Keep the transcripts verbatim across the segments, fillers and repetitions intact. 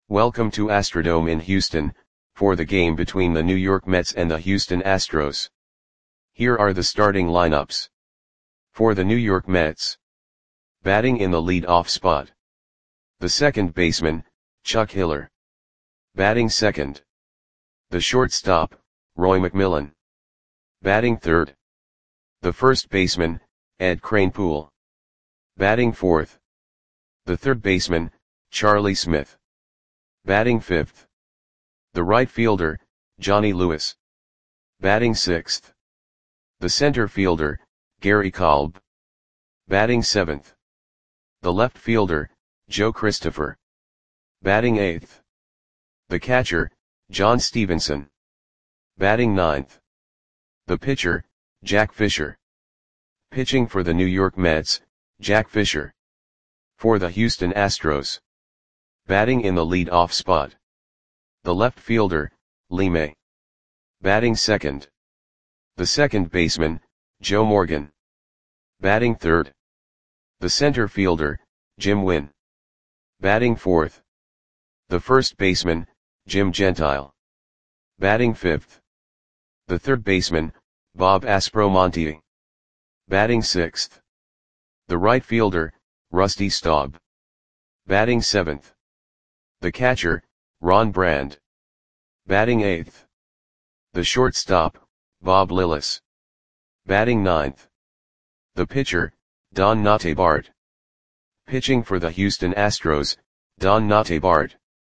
Welcome to Astrodome in Houston, for the game between the New York Mets and the Houston Astros. Here are the starting lineups. For the New York Mets. Batting in the lead-off spot. The second baseman, Chuck Hiller. Batting second. The shortstop, Roy McMillan. Batting third. The first baseman, Ed Kranepool. Batting fourth. The third baseman, Charlie Smith. Batting fifth. The right fielder, Johnny Lewis. Batting sixth. The center fielder, Gary Kolb. Batting seventh. The left fielder, Joe Christopher. Batting eighth. The catcher, John Stevenson. Batting ninth. The pitcher, Jack Fisher. Pitching for the New York Mets, Jack Fisher. For the Houston Astros. Batting in the lead-off spot. The left fielder, Lee May. Batting second. The second baseman, Joe Morgan. Batting third. The center fielder, Jim Wynn. Batting fourth. The first baseman, Jim Gentile. Batting fifth. The third baseman, Bob Aspromonte. Batting sixth. The right fielder, Rusty Staub. Batting seventh. The catcher, Ron Brand. Batting eighth. The shortstop, Bob Lillis. Batting ninth. The pitcher, Don Notabart. Pitching for the Houston Astros, Don Notabart.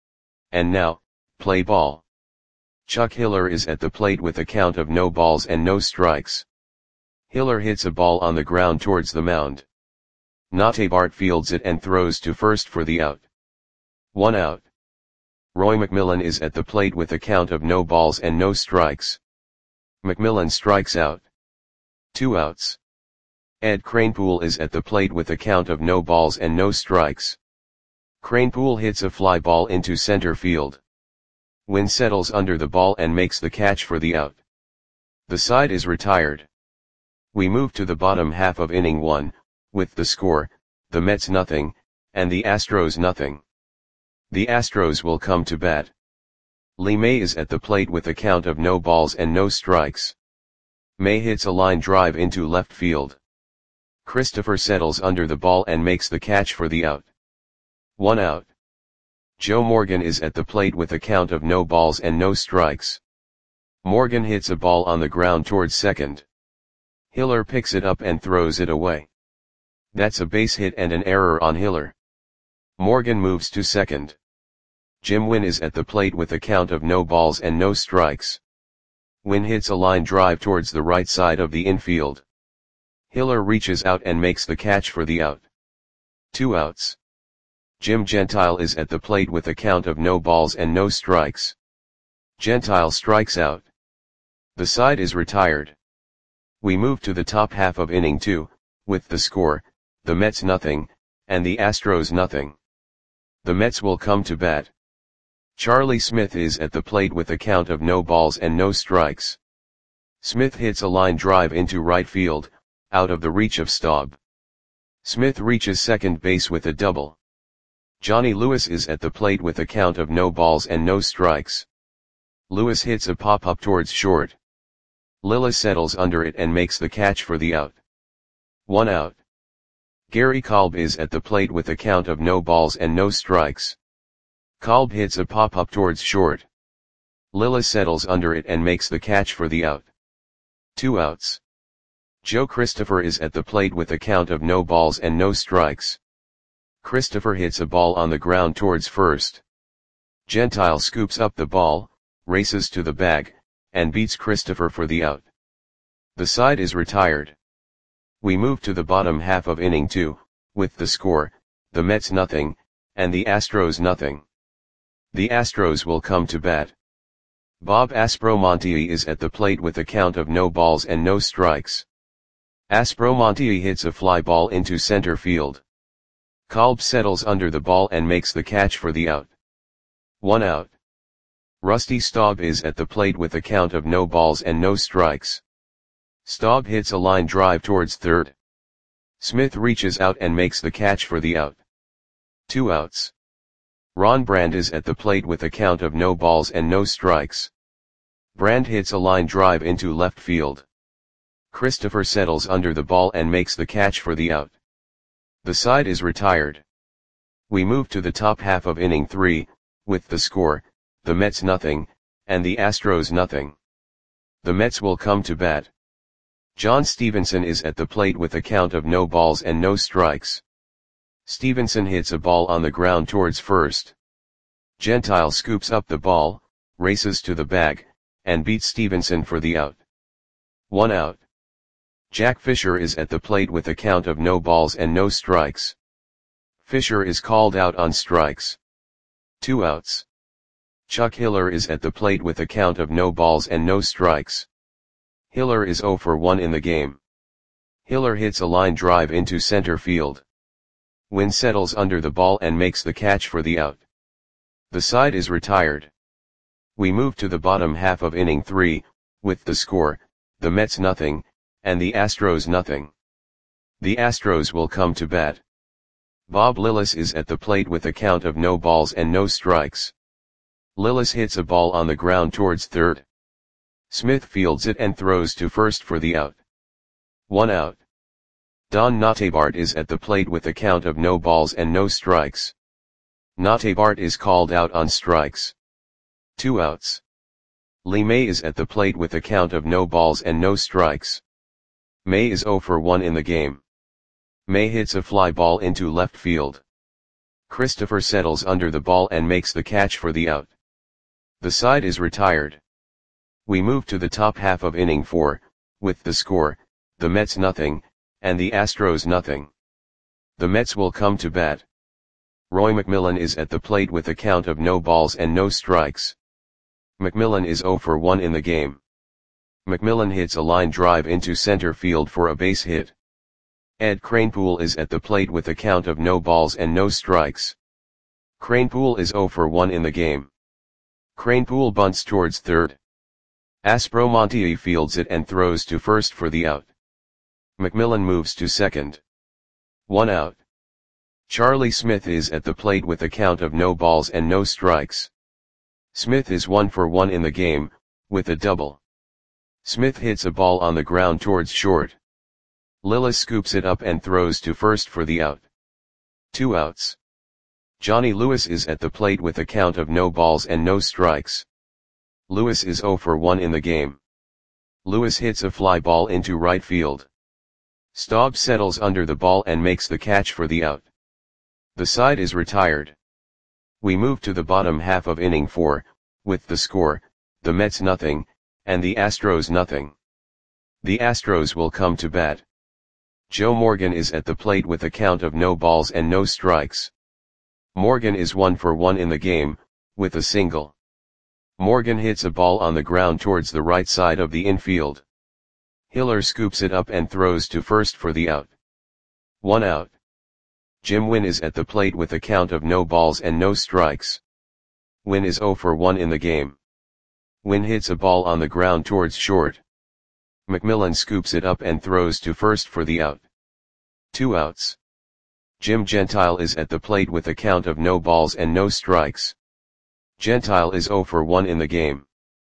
And now, play ball. Chuck Hiller is at the plate with a count of no balls and no strikes. Hiller hits a ball on the ground towards the mound. Notabart fields it and throws to first for the out. One out. Roy McMillan is at the plate with a count of no balls and no strikes. McMillan strikes out. Two outs. Ed Kranepool is at the plate with a count of no balls and no strikes. Kranepool hits a fly ball into center field. Wynn settles under the ball and makes the catch for the out. The side is retired. We move to the bottom half of inning one, with the score, the Mets nothing, and the Astros nothing. The Astros will come to bat. Lee May is at the plate with a count of no balls and no strikes. May hits a line drive into left field. Christopher settles under the ball and makes the catch for the out. One out. Joe Morgan is at the plate with a count of no balls and no strikes. Morgan hits a ball on the ground towards second. Hiller picks it up and throws it away. That's a base hit and an error on Hiller. Morgan moves to second. Jim Wynn is at the plate with a count of no balls and no strikes. Wynn hits a line drive towards the right side of the infield. Hiller reaches out and makes the catch for the out. Two outs. Jim Gentile is at the plate with a count of no balls and no strikes. Gentile strikes out. The side is retired. We move to the top half of inning two, with the score, the Mets nothing, and the Astros nothing. The Mets will come to bat. Charlie Smith is at the plate with a count of no balls and no strikes. Smith hits a line drive into right field, out of the reach of Staub. Smith reaches second base with a double. Johnny Lewis is at the plate with a count of no balls and no strikes. Lewis hits a pop-up towards short. Lillis settles under it and makes the catch for the out. One out. Gary Kolb is at the plate with a count of no balls and no strikes. Kolb hits a pop-up towards short. Lillis settles under it and makes the catch for the out. Two outs. Joe Christopher is at the plate with a count of no balls and no strikes. Christopher hits a ball on the ground towards first. Gentile scoops up the ball, races to the bag, and beats Christopher for the out. The side is retired. We move to the bottom half of inning two, with the score, the Mets nothing, and the Astros nothing. The Astros will come to bat. Bob Aspromonte is at the plate with a count of no balls and no strikes. Aspromonte hits a fly ball into center field. Kolb settles under the ball and makes the catch for the out. One out. Rusty Staub is at the plate with a count of no balls and no strikes. Staub hits a line drive towards third. Smith reaches out and makes the catch for the out. Two outs. Ron Brand is at the plate with a count of no balls and no strikes. Brand hits a line drive into left field. Christopher settles under the ball and makes the catch for the out. The side is retired. We move to the top half of inning three, with the score, the Mets nothing, and the Astros nothing. The Mets will come to bat. John Stevenson is at the plate with a count of no balls and no strikes. Stevenson hits a ball on the ground towards first. Gentile scoops up the ball, races to the bag, and beats Stevenson for the out. One out. Jack Fisher is at the plate with a count of no balls and no strikes. Fisher is called out on strikes. Two outs. Chuck Hiller is at the plate with a count of no balls and no strikes. Hiller is oh for one in the game. Hiller hits a line drive into center field. Wynn settles under the ball and makes the catch for the out. The side is retired. We move to the bottom half of inning three, with the score, the Mets nothing, and the Astros nothing. The Astros will come to bat. Bob Lillis is at the plate with a count of no balls and no strikes. Lillis hits a ball on the ground towards third. Smith fields it and throws to first for the out. One out. Don Notabart is at the plate with a count of no balls and no strikes. Notabart is called out on strikes. Two outs. Lee May is at the plate with a count of no balls and no strikes. May is oh for one in the game. May hits a fly ball into left field. Christopher settles under the ball and makes the catch for the out. The side is retired. We move to the top half of inning four, with the score, the Mets nothing, and the Astros nothing. The Mets will come to bat. Roy McMillan is at the plate with a count of no balls and no strikes. McMillan is oh for one in the game. McMillan hits a line drive into center field for a base hit. Ed Kranepool is at the plate with a count of no balls and no strikes. Kranepool is oh for one in the game. Kranepool bunts towards third. Aspromonte fields it and throws to first for the out. McMillan moves to second. One out. Charlie Smith is at the plate with a count of no balls and no strikes. Smith is one for one in the game, with a double. Smith hits a ball on the ground towards short. Lillis scoops it up and throws to first for the out. Two outs. Johnny Lewis is at the plate with a count of no balls and no strikes. Lewis is oh for one in the game. Lewis hits a fly ball into right field. Staub settles under the ball and makes the catch for the out. The side is retired. We move to the bottom half of inning four, with the score, the Mets nothing, and the Astros nothing. The Astros will come to bat. Joe Morgan is at the plate with a count of no balls and no strikes. Morgan is one for one in the game, with a single. Morgan hits a ball on the ground towards the right side of the infield. Hiller scoops it up and throws to first for the out. One out. Jim Wynn is at the plate with a count of no balls and no strikes. Wynn is oh for one in the game. Wynn hits a ball on the ground towards short. McMillan scoops it up and throws to first for the out. Two outs. Jim Gentile is at the plate with a count of no balls and no strikes. Gentile is oh for one in the game.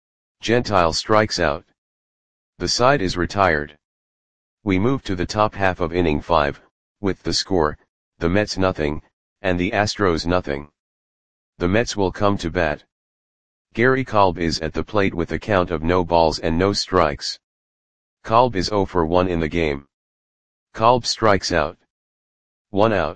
Gentile strikes out. The side is retired. We move to the top half of inning five, with the score, the Mets nothing, and the Astros nothing. The Mets will come to bat. Gary Kolb is at the plate with a count of no balls and no strikes. Kolb is oh for one in the game. Kolb strikes out. One out.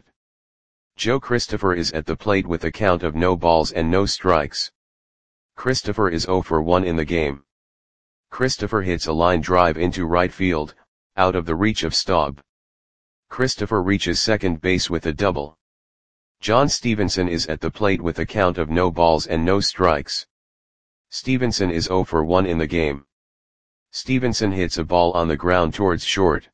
Joe Christopher is at the plate with a count of no balls and no strikes. Christopher is oh for one in the game. Christopher hits a line drive into right field, out of the reach of Staub. Christopher reaches second base with a double. John Stevenson is at the plate with a count of no balls and no strikes. Stevenson is oh for one in the game. Stevenson hits a ball on the ground towards short.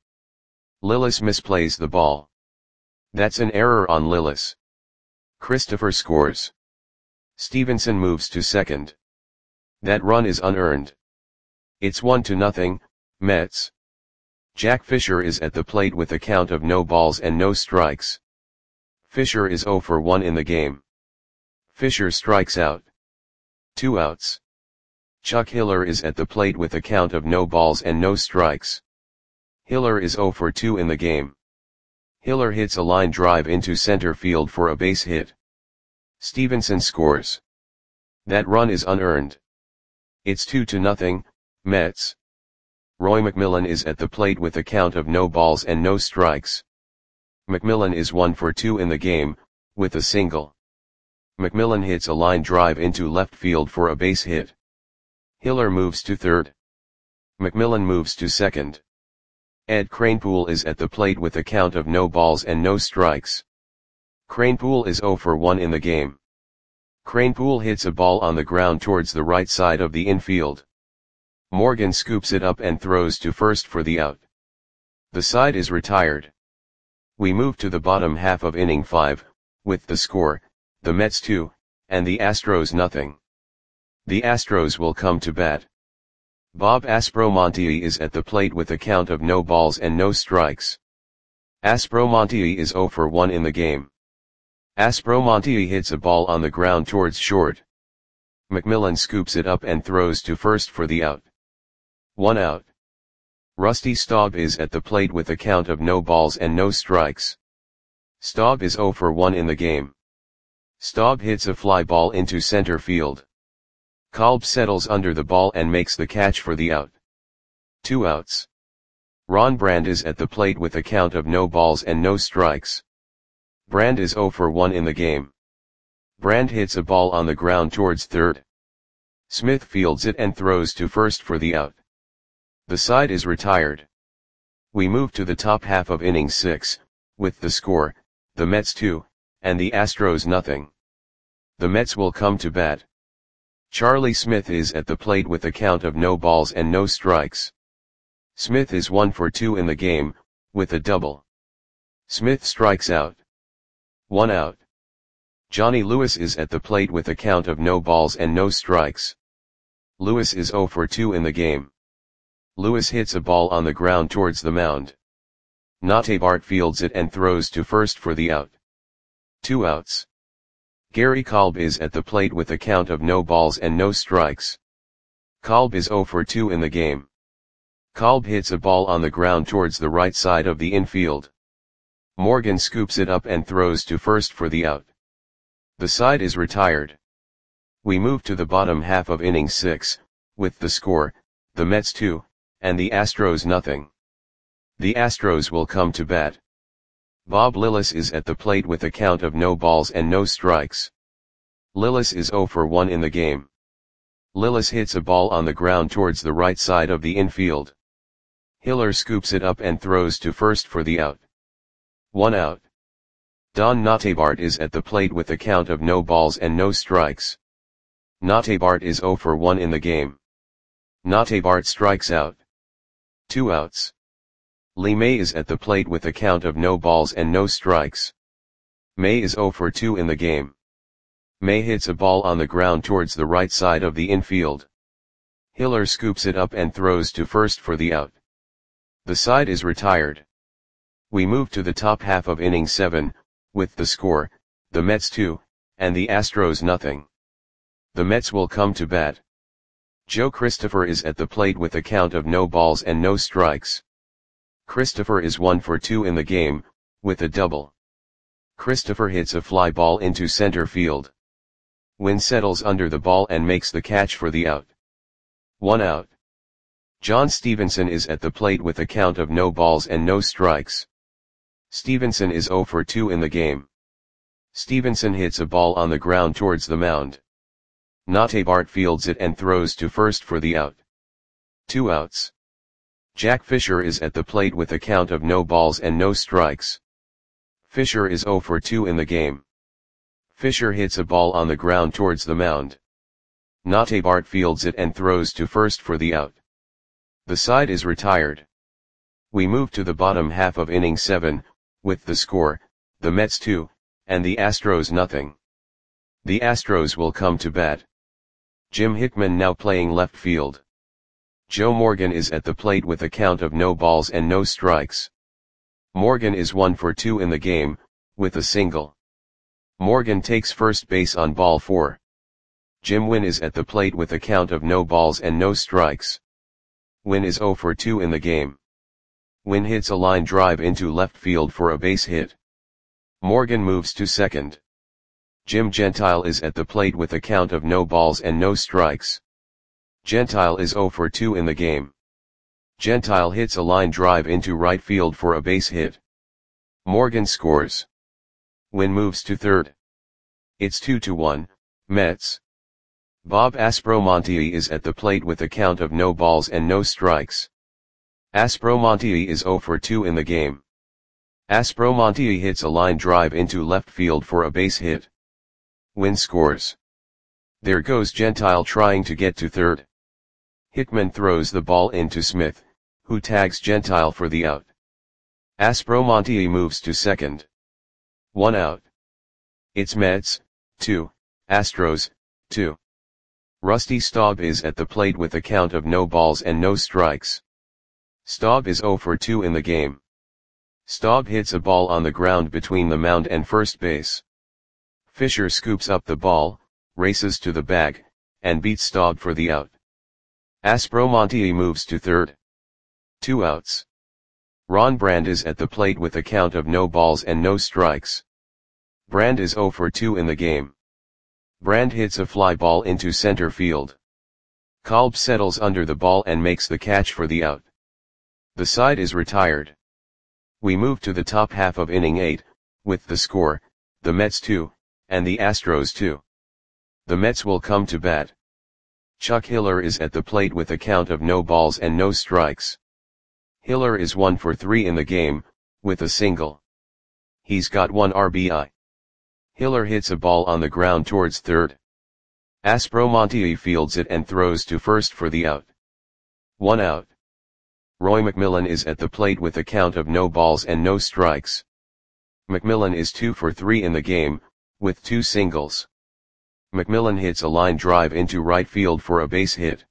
Lillis misplays the ball. That's an error on Lillis. Christopher scores. Stevenson moves to second. That run is unearned. It's one to nothing, Mets. Jack Fisher is at the plate with a count of no balls and no strikes. Fisher is oh for one in the game. Fisher strikes out. Two outs. Chuck Hiller is at the plate with a count of no balls and no strikes. Hiller is oh for two in the game. Hiller hits a line drive into center field for a base hit. Stevenson scores. That run is unearned. It's two to nothing, Mets. Roy McMillan is at the plate with a count of no balls and no strikes. McMillan is one for two in the game, with a single. McMillan hits a line drive into left field for a base hit. Hiller moves to third. McMillan moves to second. Ed Kranepool is at the plate with a count of no balls and no strikes. Kranepool is oh for one in the game. Kranepool hits a ball on the ground towards the right side of the infield. Morgan scoops it up and throws to first for the out. The side is retired. We move to the bottom half of inning five, with the score, the Mets two, and the Astros nothing. The Astros will come to bat. Bob Aspromonte is at the plate with a count of no balls and no strikes. Aspromonte is oh for one in the game. Aspromonte hits a ball on the ground towards short. McMillan scoops it up and throws to first for the out. One out. Rusty Staub is at the plate with a count of no balls and no strikes. Staub is oh for one in the game. Staub hits a fly ball into center field. Kolb settles under the ball and makes the catch for the out. Two outs. Ron Brand is at the plate with a count of no balls and no strikes. Brand is oh for one in the game. Brand hits a ball on the ground towards third. Smith fields it and throws to first for the out. The side is retired. We move to the top half of inning six, with the score, the Mets two, and the Astros nothing. The Mets will come to bat. Charlie Smith is at the plate with a count of no balls and no strikes. Smith is one for two in the game, with a double. Smith strikes out. One out. Johnny Lewis is at the plate with a count of no balls and no strikes. Lewis is oh for two in the game. Lewis hits a ball on the ground towards the mound. Notabart fields it and throws to first for the out. Two outs. Gary Kolb is at the plate with a count of no balls and no strikes. Kolb is oh for two in the game. Kolb hits a ball on the ground towards the right side of the infield. Morgan scoops it up and throws to first for the out. The side is retired. We move to the bottom half of inning six, with the score, the Mets two, and the Astros nothing. The Astros will come to bat. Bob Lillis is at the plate with a count of no balls and no strikes. Lillis is oh for one in the game. Lillis hits a ball on the ground towards the right side of the infield. Hiller scoops it up and throws to first for the out. One out. Don Notabart is at the plate with a count of no balls and no strikes. Notabart is oh for one in the game. Notabart strikes out. Two outs. Lee May is at the plate with a count of no balls and no strikes. May is oh for two in the game. May hits a ball on the ground towards the right side of the infield. Hiller scoops it up and throws to first for the out. The side is retired. We move to the top half of inning seven, with the score, the Mets two, and the Astros nothing. The Mets will come to bat. Joe Christopher is at the plate with a count of no balls and no strikes. Christopher is one for two in the game, with a double. Christopher hits a fly ball into center field. Wynn settles under the ball and makes the catch for the out. One out. John Stevenson is at the plate with a count of no balls and no strikes. Stevenson is oh for two in the game. Stevenson hits a ball on the ground towards the mound. Notabart fields it and throws to first for the out. Two outs. Jack Fisher is at the plate with a count of no balls and no strikes. Fisher is oh for two in the game. Fisher hits a ball on the ground towards the mound. Notabart fields it and throws to first for the out. The side is retired. We move to the bottom half of inning seven, with the score, the Mets two, and the Astros nothing. The Astros will come to bat. Jim Hickman now playing left field. Joe Morgan is at the plate with a count of no balls and no strikes. Morgan is one for two in the game, with a single. Morgan takes first base on ball four. Jim Wynn is at the plate with a count of no balls and no strikes. Wynn is oh for two in the game. Wynn hits a line drive into left field for a base hit. Morgan moves to second. Jim Gentile is at the plate with a count of no balls and no strikes. Gentile is oh for two in the game. Gentile hits a line drive into right field for a base hit. Morgan scores. Wynn moves to third. It's two to one, Mets. Bob Aspromonte is at the plate with a count of no balls and no strikes. Aspromonte is oh for two in the game. Aspromonte hits a line drive into left field for a base hit. Wynn scores. There goes Gentile trying to get to third. Hickman throws the ball into Smith, who tags Gentile for the out. Aspromonte moves to second. One out. It's Mets, two, Astros, two. Rusty Staub is at the plate with a count of no balls and no strikes. Staub is oh for two in the game. Staub hits a ball on the ground between the mound and first base. Fisher scoops up the ball, races to the bag, and beats Staub for the out. Aspromonte moves to third. Two outs. Ron Brand is at the plate with a count of no balls and no strikes. Brand is oh for two in the game. Brand hits a fly ball into center field. Kolb settles under the ball and makes the catch for the out. The side is retired. We move to the top half of inning eight, with the score, the Mets two, and the Astros two. The Mets will come to bat. Chuck Hiller is at the plate with a count of no balls and no strikes. Hiller is one for three in the game, with a single. He's got one R B I. Hiller hits a ball on the ground towards third. Aspromonte fields it and throws to first for the out. One out. Roy McMillan is at the plate with a count of no balls and no strikes. McMillan is two for three in the game, with two singles. McMillan hits a line drive into right field for a base hit.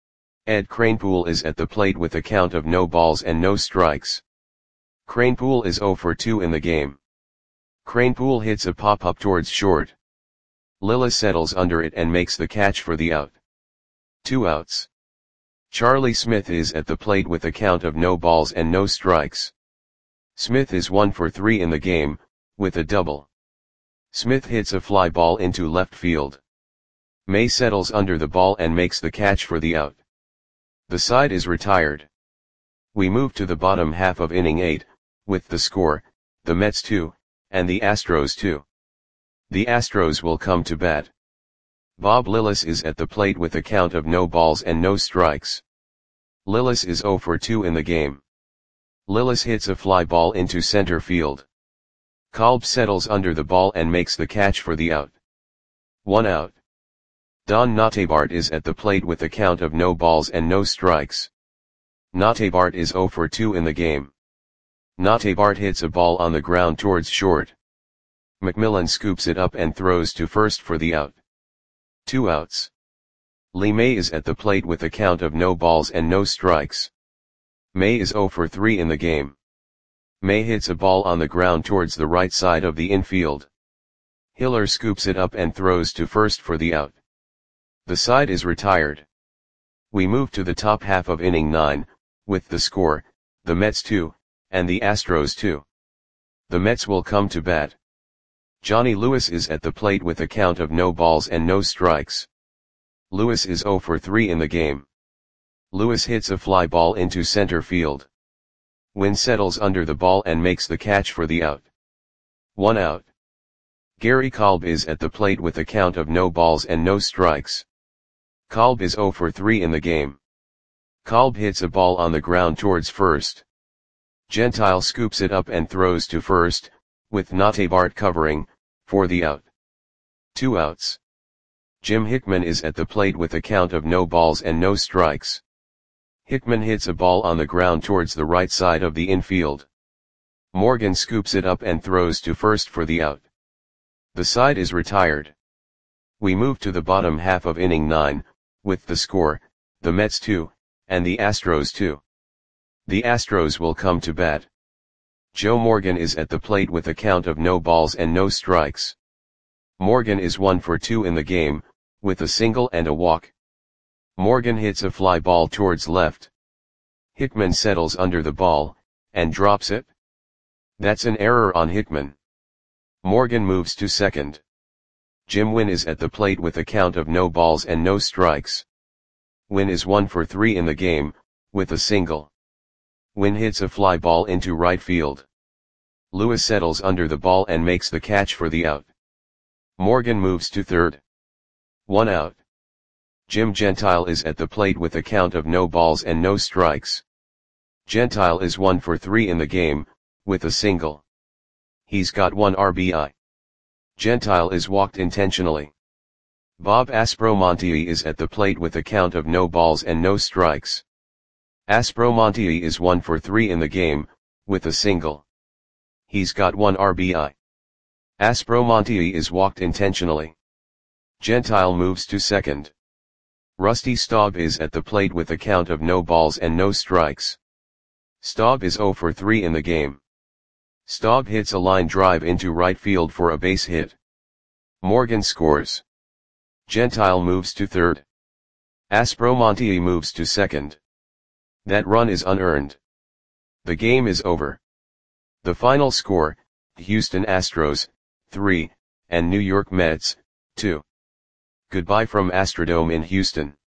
Ed Kranepool is at the plate with a count of no balls and no strikes. Kranepool is oh for two in the game. Kranepool hits a pop-up towards short. Lilla settles under it and makes the catch for the out. Two outs. Charlie Smith is at the plate with a count of no balls and no strikes. Smith is one for three in the game, with a double. Smith hits a fly ball into left field. May settles under the ball and makes the catch for the out. The side is retired. We move to the bottom half of inning eight, with the score, the Mets two, and the Astros two. The Astros will come to bat. Bob Lillis is at the plate with a count of no balls and no strikes. Lillis is oh for two in the game. Lillis hits a fly ball into center field. Kolb settles under the ball and makes the catch for the out. One out. Don Notabart is at the plate with a count of no balls and no strikes. Notabart is oh for two in the game. Notabart hits a ball on the ground towards short. McMillan scoops it up and throws to first for the out. Two outs. Lee May is at the plate with a count of no balls and no strikes. May is oh for three in the game. May hits a ball on the ground towards the right side of the infield. Hiller scoops it up and throws to first for the out. The side is retired. We move to the top half of inning nine, with the score, the Mets two, and the Astros two. The Mets will come to bat. Johnny Lewis is at the plate with a count of no balls and no strikes. Lewis is oh for three in the game. Lewis hits a fly ball into center field. Wynn settles under the ball and makes the catch for the out. One out. Gary Kolb is at the plate with a count of no balls and no strikes. Kolb is oh for three in the game. Kolb hits a ball on the ground towards first. Gentile scoops it up and throws to first, with Notabart covering, for the out. Two outs. Jim Hickman is at the plate with a count of no balls and no strikes. Hickman hits a ball on the ground towards the right side of the infield. Morgan scoops it up and throws to first for the out. The side is retired. We move to the bottom half of inning nine, with the score, the Mets two, and the Astros two. The Astros will come to bat. Joe Morgan is at the plate with a count of no balls and no strikes. Morgan is one for two in the game, with a single and a walk. Morgan hits a fly ball towards left. Hickman settles under the ball, and drops it. That's an error on Hickman. Morgan moves to second. Jim Wynn is at the plate with a count of no balls and no strikes. Wynn is one for three in the game, with a single. Wynn hits a fly ball into right field. Lewis settles under the ball and makes the catch for the out. Morgan moves to third. One out. Jim Gentile is at the plate with a count of no balls and no strikes. Gentile is one for three in the game, with a single. He's got one R B I. Gentile is walked intentionally. Bob Aspromonte is at the plate with a count of no balls and no strikes. Aspromonte is one for three in the game, with a single. He's got one R B I. Aspromonte is walked intentionally. Gentile moves to second. Rusty Staub is at the plate with a count of no balls and no strikes. Staub is zero for three in the game. Staub hits a line drive into right field for a base hit. Morgan scores. Gentile moves to third. Aspromonte moves to second. That run is unearned. The game is over. The final score, Houston Astros, three, and New York Mets, two. Goodbye from Astrodome in Houston.